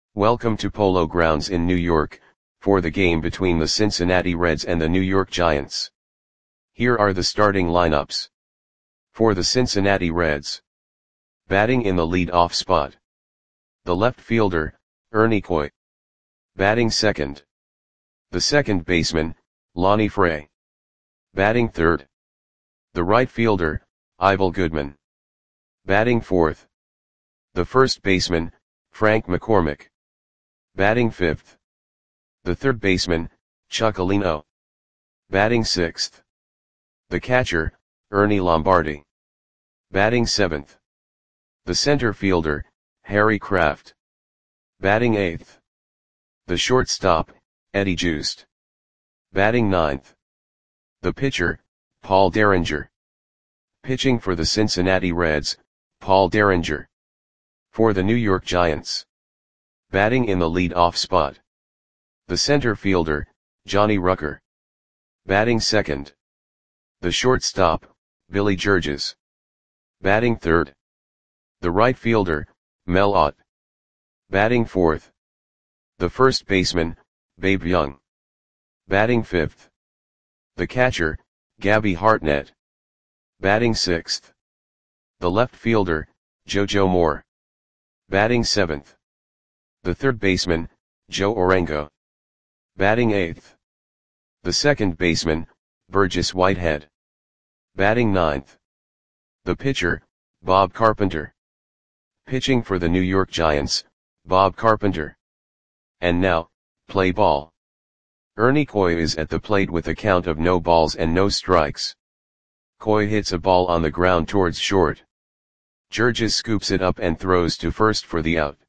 Welcome to Polo Grounds in New York, for the game between the Cincinnati Reds and the New York Giants. Here are the starting lineups. For the Cincinnati Reds. Batting in the lead-off spot. The left fielder, Ernie Coy. Batting second. The second baseman, Lonnie Fray. Batting third. The right fielder, Ivel Goodman. Batting fourth. The first baseman, Frank McCormick. Batting fifth. The third baseman, Chuck Alino. Batting sixth. The catcher, Ernie Lombardi. Batting seventh. The center fielder, Harry Kraft. Batting eighth. The shortstop, Eddie Joost. Batting ninth. The pitcher, Paul Derringer. Pitching for the Cincinnati Reds, Paul Derringer. For the New York Giants. Batting in the lead-off spot. The center fielder, Johnny Rucker. Batting second. The shortstop, Billy Georges. Batting third. The right fielder, Mel Ott. Batting fourth. The first baseman, Babe Young. Batting fifth. The catcher, Gabby Hartnett. Batting sixth. The left fielder, JoJo Moore. Batting seventh. The third baseman, Joe Orengo. Batting eighth. The second baseman, Burgess Whitehead. Batting ninth. The pitcher, Bob Carpenter. Pitching for the New York Giants, Bob Carpenter. And now, play ball. Ernie Coy is at the plate with a count of no balls and no strikes. Coy hits a ball on the ground towards short. Georges scoops it up and throws to first for the out.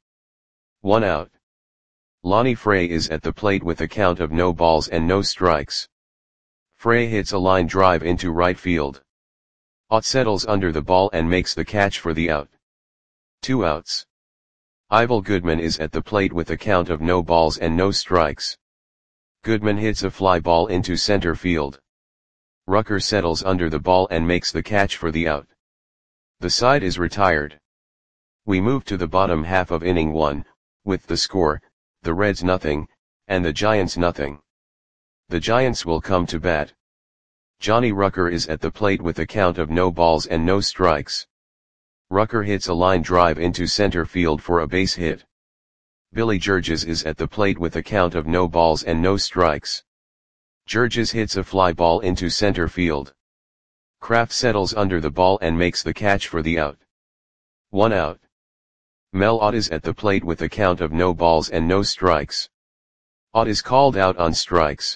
1 out. Lonnie Fray is at the plate with a count of no balls and no strikes. Fray hits a line drive into right field. Ott settles under the ball and makes the catch for the out. 2 outs. Ivel Goodman is at the plate with a count of no balls and no strikes. Goodman hits a fly ball into center field. Rucker settles under the ball and makes the catch for the out. The side is retired. We move to the bottom half of inning 1, with the score, the Reds nothing, and the Giants nothing. The Giants will come to bat. Johnny Rucker is at the plate with a count of no balls and no strikes. Rucker hits a line drive into center field for a base hit. Billy Georges is at the plate with a count of no balls and no strikes. Georges hits a fly ball into center field. Kraft settles under the ball and makes the catch for the out. 1 out. Mel Ott is at the plate with a count of no balls and no strikes. Ott is called out on strikes.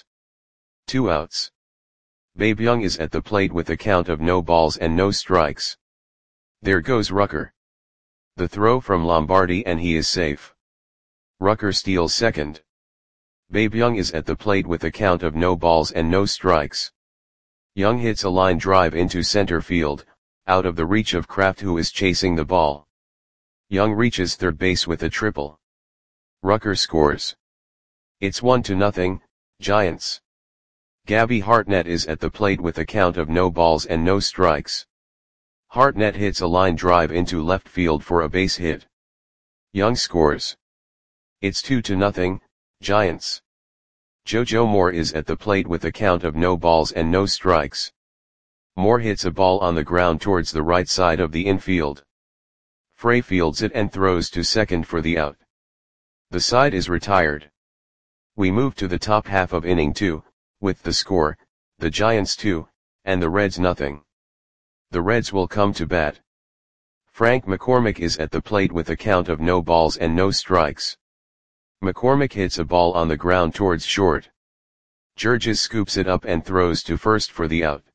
2 outs. Babe Young is at the plate with a count of no balls and no strikes. There goes Rucker. The throw from Lombardi and he is safe. Rucker steals second. Babe Young is at the plate with a count of no balls and no strikes. Young hits a line drive into center field, out of the reach of Kraft who is chasing the ball. Young reaches third base with a triple. Rucker scores. It's 1-0, Giants. Gabby Hartnett is at the plate with a count of no balls and no strikes. Hartnett hits a line drive into left field for a base hit. Young scores. It's 2-0, Giants. JoJo Moore is at the plate with a count of no balls and no strikes. Moore hits a ball on the ground towards the right side of the infield. Fray fields it and throws to second for the out. The side is retired. We move to the top half of inning 2, with the score, the Giants 2, and the Reds nothing. The Reds will come to bat. Frank McCormick is at the plate with a count of no balls and no strikes. McCormick hits a ball on the ground towards short. Georges scoops it up and throws to first for the out.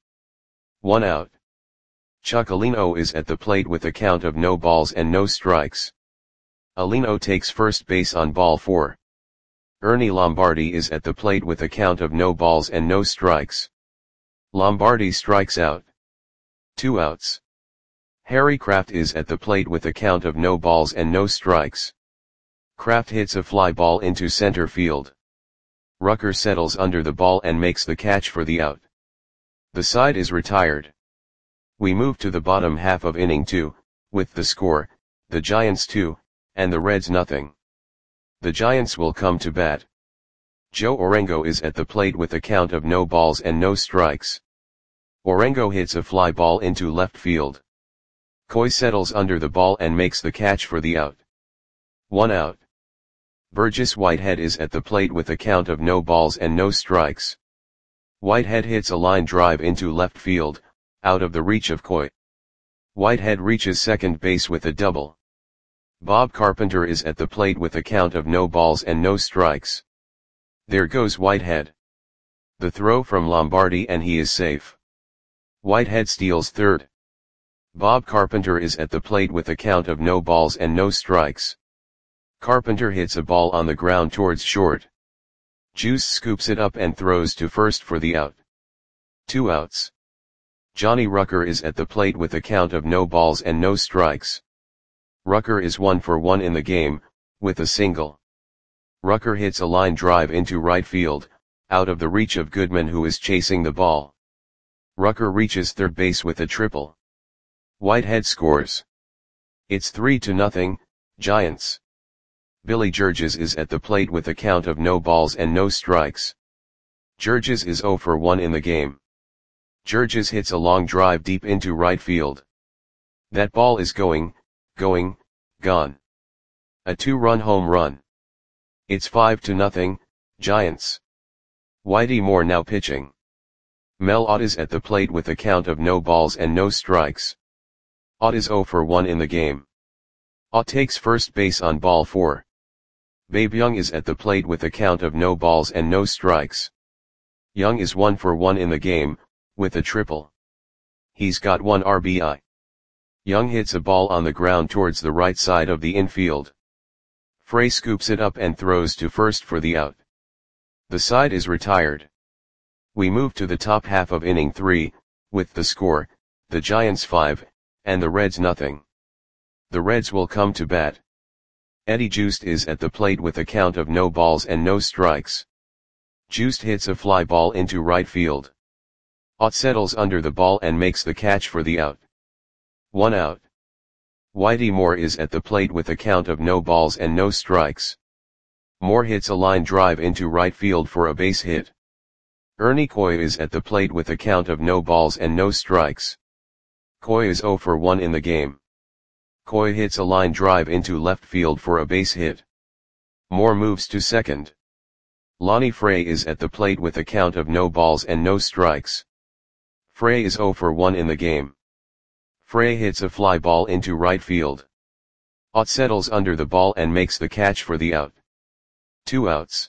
1 out. Chuck Alino is at the plate with a count of no balls and no strikes. Alino takes first base on ball 4. Ernie Lombardi is at the plate with a count of no balls and no strikes. Lombardi strikes out. 2 outs. Harry Kraft is at the plate with a count of no balls and no strikes. Kraft hits a fly ball into center field. Rucker settles under the ball and makes the catch for the out. The side is retired. We move to the bottom half of inning 2, with the score, the Giants 2, and the Reds nothing. The Giants will come to bat. Joe Orengo is at the plate with a count of no balls and no strikes. Orengo hits a fly ball into left field. Coy settles under the ball and makes the catch for the out. 1 out. Burgess Whitehead is at the plate with a count of no balls and no strikes. Whitehead hits a line drive into left field, out of the reach of Coy. Whitehead reaches second base with a double. Bob Carpenter is at the plate with a count of no balls and no strikes. There goes Whitehead. The throw from Lombardi and he is safe. Whitehead steals third. Bob Carpenter is at the plate with a count of no balls and no strikes. Carpenter hits a ball on the ground towards short. Juice scoops it up and throws to first for the out. 2 outs. Johnny Rucker is at the plate with a count of no balls and no strikes. Rucker is 1 for 1 in the game, with a single. Rucker hits a line drive into right field, out of the reach of Goodman who is chasing the ball. Rucker reaches third base with a triple. Whitehead scores. It's 3-0, Giants. Billy Georges is at the plate with a count of no balls and no strikes. Georges is 0 for 1 in the game. Georges hits a long drive deep into right field. That ball is gone. A 2-run home run. It's 5-0, Giants. Whitey Moore now pitching. Mel Ott is at the plate with a count of no balls and no strikes. Ott is 0 for 1 in the game. Ott takes first base on ball 4. Babe Young is at the plate with a count of no balls and no strikes. Young is 1 for 1 in the game, with a triple. He's got 1 RBI. Young hits a ball on the ground towards the right side of the infield. Frey scoops it up and throws to first for the out. The side is retired. We move to the top half of inning 3, with the score, the Giants 5, and the Reds nothing. The Reds will come to bat. Eddie Joost is at the plate with a count of no balls and no strikes. Joost hits a fly ball into right field. Ott settles under the ball and makes the catch for the out. 1 out. Whitey Moore is at the plate with a count of no balls and no strikes. Moore hits a line drive into right field for a base hit. Ernie Coy is at the plate with a count of no balls and no strikes. Coy is 0 for 1 in the game. Coy hits a line drive into left field for a base hit. Moore moves to second. Lonnie Frey is at the plate with a count of no balls and no strikes. Frey is 0 for 1 in the game. Frey hits a fly ball into right field. Ott settles under the ball and makes the catch for the out. 2 outs.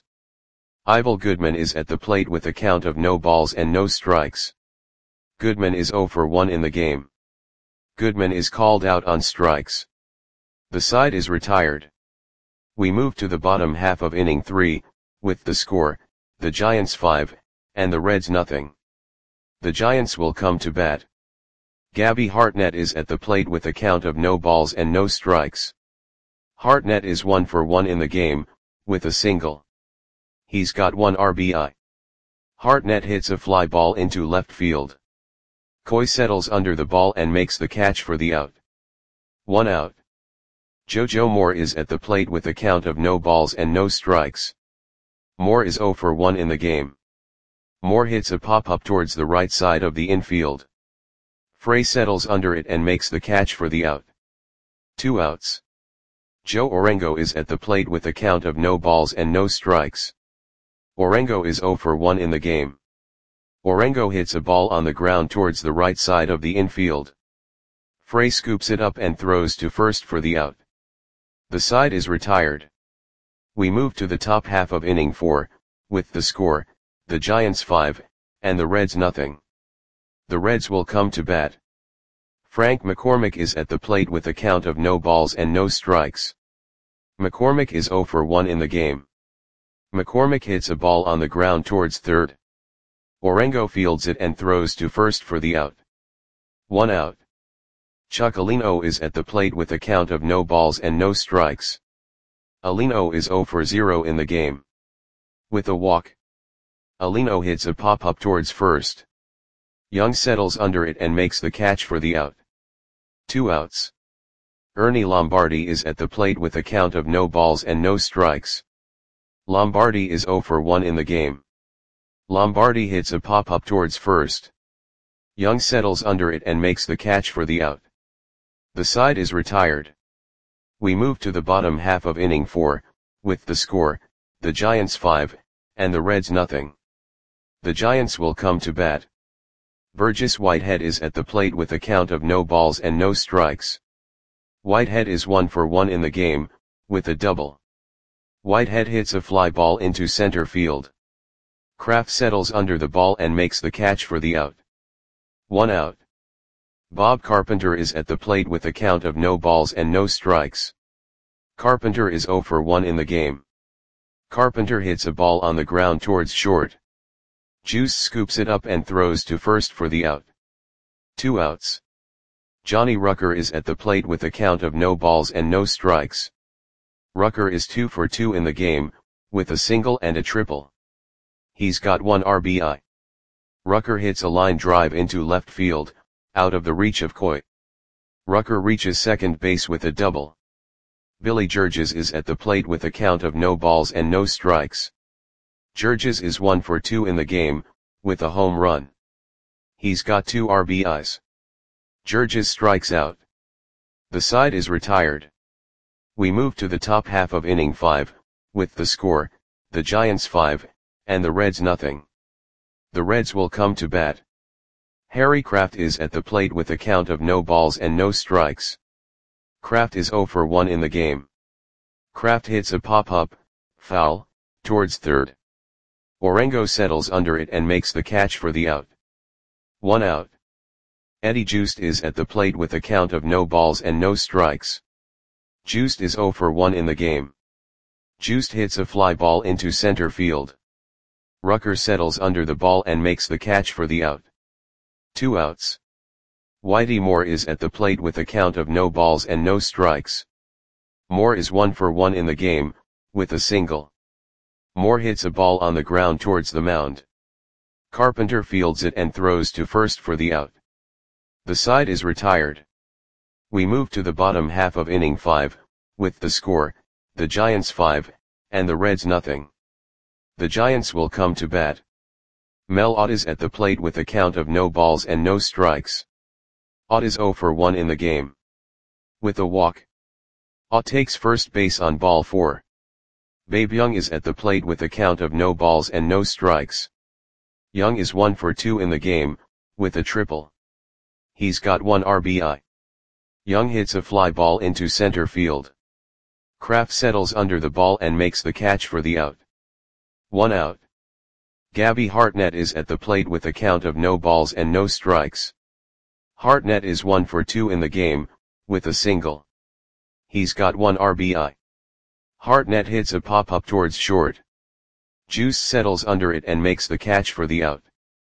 Ivel Goodman is at the plate with a count of no balls and no strikes. Goodman is 0 for 1 in the game. Goodman is called out on strikes. The side is retired. We move to the bottom half of inning 3, with the score, the Giants 5, and the Reds nothing. The Giants will come to bat. Gabby Hartnett is at the plate with a count of no balls and no strikes. Hartnett is 1 for 1 in the game, with a single. He's got 1 RBI. Hartnett hits a fly ball into left field. Coy settles under the ball and makes the catch for the out. 1 out. JoJo Moore is at the plate with a count of no balls and no strikes. Moore is 0 for 1 in the game. Moore hits a pop-up towards the right side of the infield. Frey settles under it and makes the catch for the out. 2 outs. Joe Orengo is at the plate with a count of no balls and no strikes. Orengo is 0 for 1 in the game. Orengo hits a ball on the ground towards the right side of the infield. Frey scoops it up and throws to first for the out. The side is retired. We move to the top half of inning 4, with the score, the Giants 5, and the Reds nothing. The Reds will come to bat. Frank McCormick is at the plate with a count of no balls and no strikes. McCormick is 0 for 1 in the game. McCormick hits a ball on the ground towards third. Orengo fields it and throws to first for the out. 1 out. Chuck Alino is at the plate with a count of no balls and no strikes. Alino is 0 for 0 in the game. With a walk. Alino hits a pop-up towards first. Young settles under it and makes the catch for the out. 2 outs. Ernie Lombardi is at the plate with a count of no balls and no strikes. Lombardi is 0 for 1 in the game. Lombardi hits a pop-up towards first. Young settles under it and makes the catch for the out. The side is retired. We move to the bottom half of inning 4, with the score, the Giants 5, and the Reds nothing. The Giants will come to bat. Burgess Whitehead is at the plate with a count of no balls and no strikes. Whitehead is 1 for 1 in the game, with a double. Whitehead hits a fly ball into center field. Kraft settles under the ball and makes the catch for the out. 1 out. Bob Carpenter is at the plate with a count of no balls and no strikes. Carpenter is 0 for 1 in the game. Carpenter hits a ball on the ground towards short. Juice scoops it up and throws to first for the out. 2 outs. Johnny Rucker is at the plate with a count of no balls and no strikes. Rucker is 2 for 2 in the game, with a single and a triple. He's got 1 RBI. Rucker hits a line drive into left field, out of the reach of Coy. Rucker reaches second base with a double. Billy Georges is at the plate with a count of no balls and no strikes. Georges is 1 for 2 in the game, with a home run. He's got 2 RBIs. Georges strikes out. The side is retired. We move to the top half of inning 5, with the score, the Giants 5, and the Reds nothing. The Reds will come to bat. Harry Kraft is at the plate with a count of no balls and no strikes. Kraft is 0 for 1 in the game. Kraft hits a pop-up, foul, towards third. Orengo settles under it and makes the catch for the out. 1 out. Eddie Joost is at the plate with a count of no balls and no strikes. Joost is 0 for 1 in the game. Joost hits a fly ball into center field. Rucker settles under the ball and makes the catch for the out. 2 outs. Whitey Moore is at the plate with a count of no balls and no strikes. Moore is 1 for 1 in the game, with a single. Moore hits a ball on the ground towards the mound. Carpenter fields it and throws to first for the out. The side is retired. We move to the bottom half of inning 5, with the score, the Giants 5, and the Reds nothing. The Giants will come to bat. Mel Ott is at the plate with a count of no balls and no strikes. Ott is 0 for 1 in the game. With a walk. Ott takes first base on ball 4. Babe Young is at the plate with a count of no balls and no strikes. Young is 1 for 2 in the game, with a triple. He's got 1 RBI. Young hits a fly ball into center field. Kraft settles under the ball and makes the catch for the out. 1 out. Gabby Hartnett is at the plate with a count of no balls and no strikes. Hartnett is 1 for 2 in the game, with a single. He's got 1 RBI. Hartnett hits a pop-up towards short. Juice settles under it and makes the catch for the out.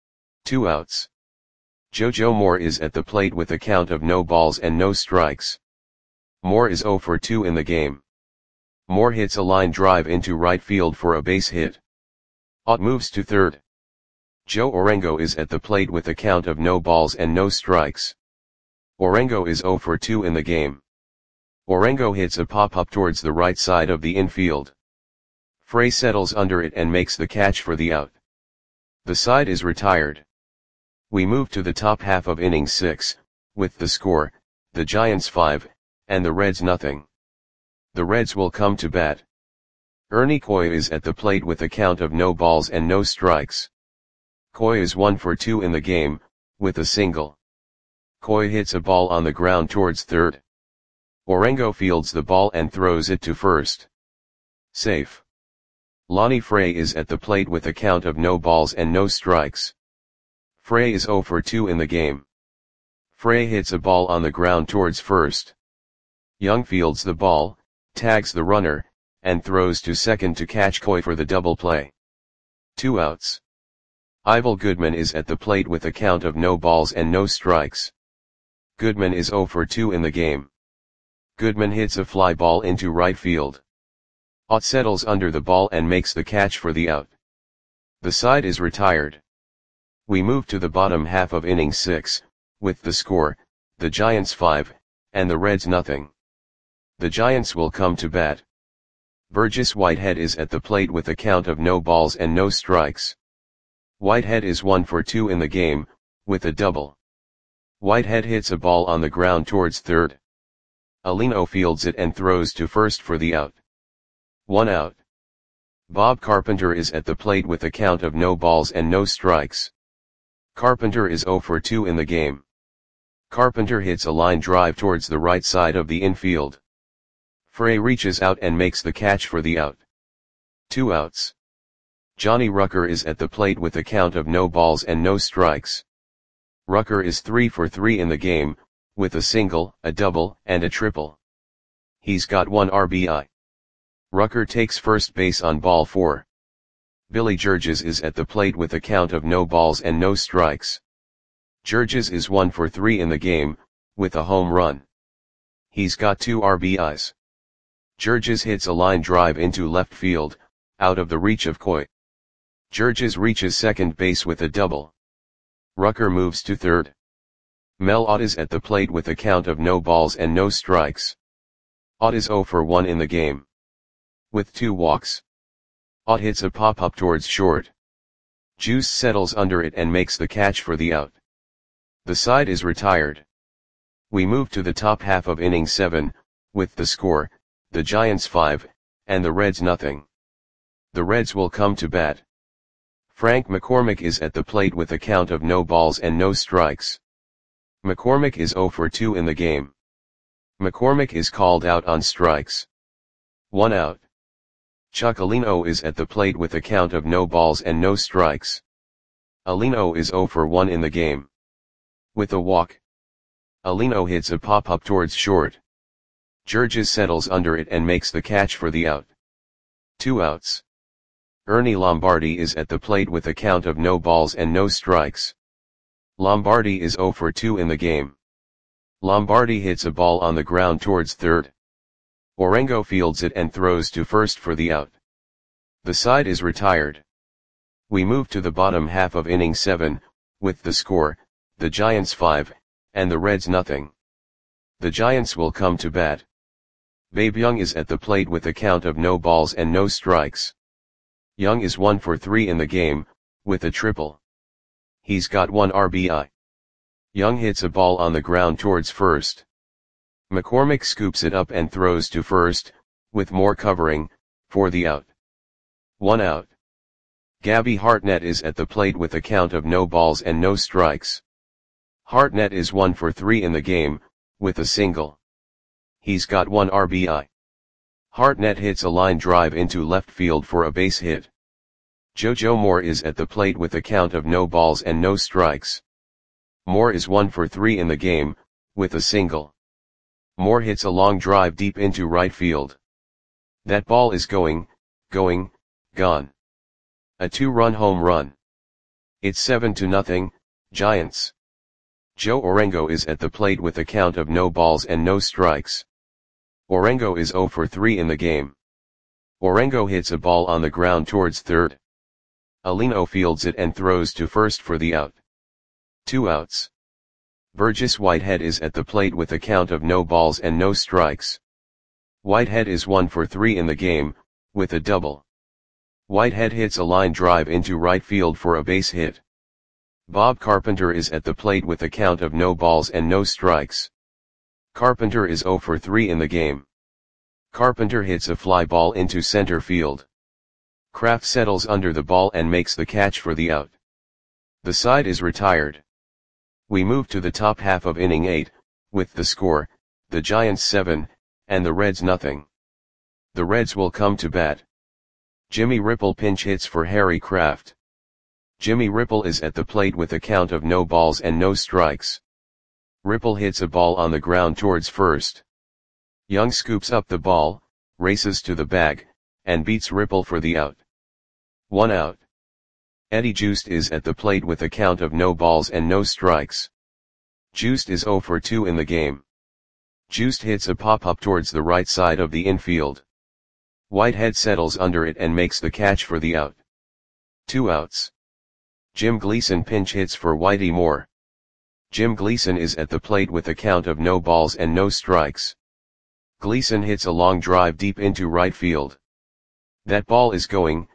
2 outs. JoJo Moore is at the plate with a count of no balls and no strikes. Moore is 0 for 2 in the game. Moore hits a line drive into right field for a base hit. Ott moves to third. Joe Orengo is at the plate with a count of no balls and no strikes. Orengo is 0 for 2 in the game. Orengo hits a pop-up towards the right side of the infield. Frey settles under it and makes the catch for the out. The side is retired. We move to the top half of inning 6, with the score, the Giants 5, and the Reds nothing. The Reds will come to bat. Ernie Coy is at the plate with a count of no balls and no strikes. Coy is 1 for 2 in the game, with a single. Coy hits a ball on the ground towards third. Orengo fields the ball and throws it to first. Safe. Lonnie Frey is at the plate with a count of no balls and no strikes. Frey is 0 for 2 in the game. Frey hits a ball on the ground towards first. Young fields the ball, tags the runner, and throws to second to catch Coy for the double play. 2 outs. Ivel Goodman is at the plate with a count of no balls and no strikes. Goodman is 0 for 2 in the game. Goodman hits a fly ball into right field. Ott settles under the ball and makes the catch for the out. The side is retired. We move to the bottom half of inning 6, with the score, the Giants 5, and the Reds nothing. The Giants will come to bat. Burgess Whitehead is at the plate with a count of no balls and no strikes. Whitehead is 1 for 2 in the game, with a double. Whitehead hits a ball on the ground towards third. Alino fields it and throws to first for the out. 1 out. Bob Carpenter is at the plate with a count of no balls and no strikes. Carpenter is 0 for 2 in the game. Carpenter hits a line drive towards the right side of the infield. Frey reaches out and makes the catch for the out. 2 outs. Johnny Rucker is at the plate with a count of no balls and no strikes. Rucker is 3 for 3 in the game, with a single, a double, and a triple. He's got 1 RBI. Rucker takes first base on ball 4. Billy Georges is at the plate with a count of no balls and no strikes. Georges is 1 for 3 in the game, with a home run. He's got 2 RBIs. Georges hits a line drive into left field, out of the reach of Coy. Georges reaches second base with a double. Rucker moves to third. Mel Ott is at the plate with a count of no balls and no strikes. Ott is 0 for 1 in the game. With 2 walks. Ott hits a pop-up towards short. Juice settles under it and makes the catch for the out. The side is retired. We move to the top half of inning 7, with the score, the Giants 5, and the Reds nothing. The Reds will come to bat. Frank McCormick is at the plate with a count of no balls and no strikes. McCormick is 0 for 2 in the game. McCormick is called out on strikes. 1 out. Chuck Alino is at the plate with a count of no balls and no strikes. Alino is 0 for 1 in the game. With a walk. Alino hits a pop-up towards short. Georges settles under it and makes the catch for the out. 2 outs. Ernie Lombardi is at the plate with a count of no balls and no strikes. Lombardi is 0 for 2 in the game. Lombardi hits a ball on the ground towards third. Orengo fields it and throws to first for the out. The side is retired. We move to the bottom half of inning 7, with the score, the Giants 5, and the Reds nothing. The Giants will come to bat. Babe Young is at the plate with a count of no balls and no strikes. Young is 1 for 3 in the game, with a triple. He's got 1 RBI. Young hits a ball on the ground towards first. McCormick scoops it up and throws to first, with more covering, for the out. 1 out. Gabby Hartnett is at the plate with a count of no balls and no strikes. Hartnett is 1 for 3 in the game, with a single. He's got 1 RBI. Hartnett hits a line drive into left field for a base hit. JoJo Moore is at the plate with a count of no balls and no strikes. Moore is 1 for 3 in the game, with a single. Moore hits a long drive deep into right field. That ball is gone. A 2-run home run. It's 7-0, Giants. Joe Orengo is at the plate with a count of no balls and no strikes. Orengo is 0 for 3 in the game. Orengo hits a ball on the ground towards third. Alino fields it and throws to first for the out. 2 outs. Burgess Whitehead is at the plate with a count of no balls and no strikes. Whitehead is 1 for 3 in the game, with a double. Whitehead hits a line drive into right field for a base hit. Bob Carpenter is at the plate with a count of no balls and no strikes. Carpenter is 0 for 3 in the game. Carpenter hits a fly ball into center field. Kraft settles under the ball and makes the catch for the out. The side is retired. We move to the top half of inning 8, with the score, the Giants 7, and the Reds nothing. The Reds will come to bat. Jimmy Ripple pinch hits for Harry Kraft. Jimmy Ripple is at the plate with a count of no balls and no strikes. Ripple hits a ball on the ground towards first. Young scoops up the ball, races to the bag, and beats Ripple for the out. 1 out. Eddie Juiced is at the plate with a count of no balls and no strikes. Juiced is 0 for 2 in the game. Juiced hits a pop-up towards the right side of the infield. Whitehead settles under it and makes the catch for the out. 2 outs. Jim Gleason pinch hits for Whitey Moore. Jim Gleason is at the plate with a count of no balls and no strikes. Gleason hits a long drive deep into right field. That ball is going,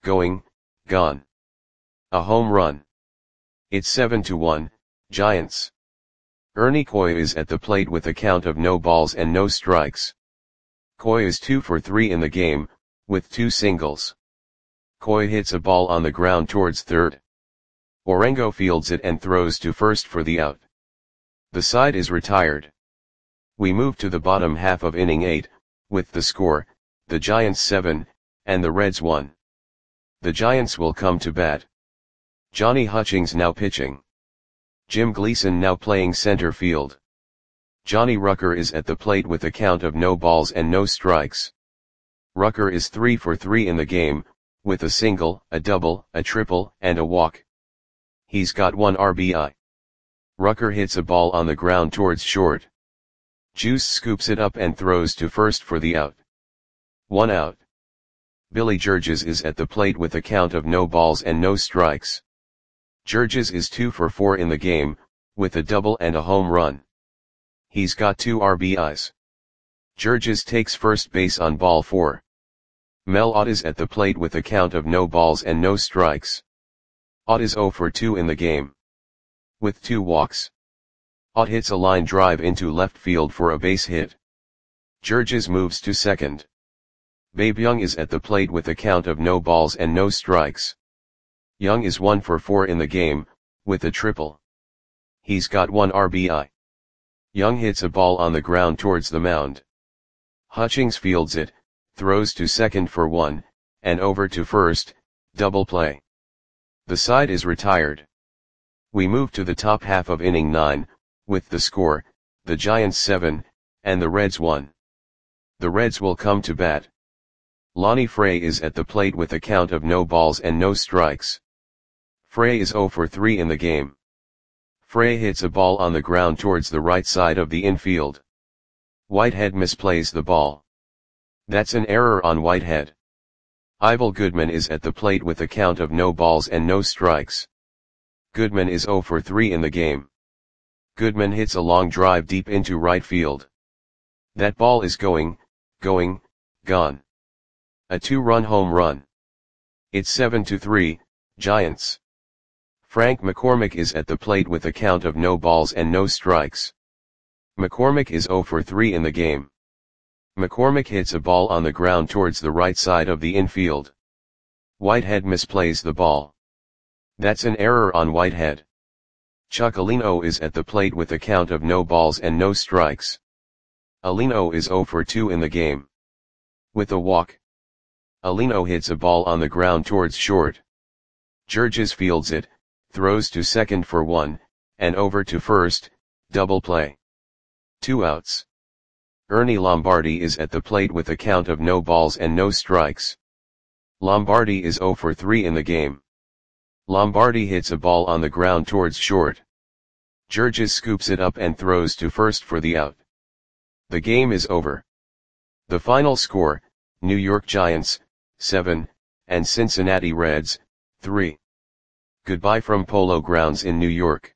gone. A home run. It's 7-1, Giants. Ernie Coy is at the plate with a count of no balls and no strikes. Coy is 2 for 3 in the game, with 2 singles. Coy hits a ball on the ground towards third. Orengo fields it and throws to first for the out. The side is retired. We move to the bottom half of inning 8, with the score, the Giants 7, and the Reds 1. The Giants will come to bat. Johnny Hutchings now pitching. Jim Gleason now playing center field. Johnny Rucker is at the plate with a count of no balls and no strikes. Rucker is 3 for 3 in the game, with a single, a double, a triple, and a walk. He's got 1 RBI. Rucker hits a ball on the ground towards short. Juice scoops it up and throws to first for the out. 1 out. Billy Georges is at the plate with a count of no balls and no strikes. Georges is 2 for 4 in the game, with a double and a home run. He's got 2 RBIs. Georges takes first base on ball 4. Mel Ott is at the plate with a count of no balls and no strikes. Ott is 0 for 2 in the game. With 2 walks. Ott hits a line drive into left field for a base hit. Georges moves to second. Babe Young is at the plate with a count of no balls and no strikes. Young is 1 for 4 in the game, with a triple. He's got 1 RBI. Young hits a ball on the ground towards the mound. Hutchings fields it, throws to second for 1, and over to first, double play. The side is retired. We move to the top half of inning 9, with the score, the Giants 7, and the Reds 1. The Reds will come to bat. Lonnie Frey is at the plate with a count of no balls and no strikes. Frey is 0 for 3 in the game. Frey hits a ball on the ground towards the right side of the infield. Whitehead misplays the ball. That's an error on Whitehead. Ivel Goodman is at the plate with a count of no balls and no strikes. Goodman is 0 for 3 in the game. Goodman hits a long drive deep into right field. That ball is going, gone. A 2-run home run. It's 7-3, Giants. Frank McCormick is at the plate with a count of no balls and no strikes. McCormick is 0 for 3 in the game. McCormick hits a ball on the ground towards the right side of the infield. Whitehead misplays the ball. That's an error on Whitehead. Chuck Alino is at the plate with a count of no balls and no strikes. Alino is 0 for 2 in the game. With a walk. Alino hits a ball on the ground towards short. Georges fields it, throws to second for 1, and over to first, double play. 2 outs. Ernie Lombardi is at the plate with a count of no balls and no strikes. Lombardi is 0 for 3 in the game. Lombardi hits a ball on the ground towards short. Georges scoops it up and throws to first for the out. The game is over. The final score, New York Giants, 7, and Cincinnati Reds, 3. Goodbye from Polo Grounds in New York.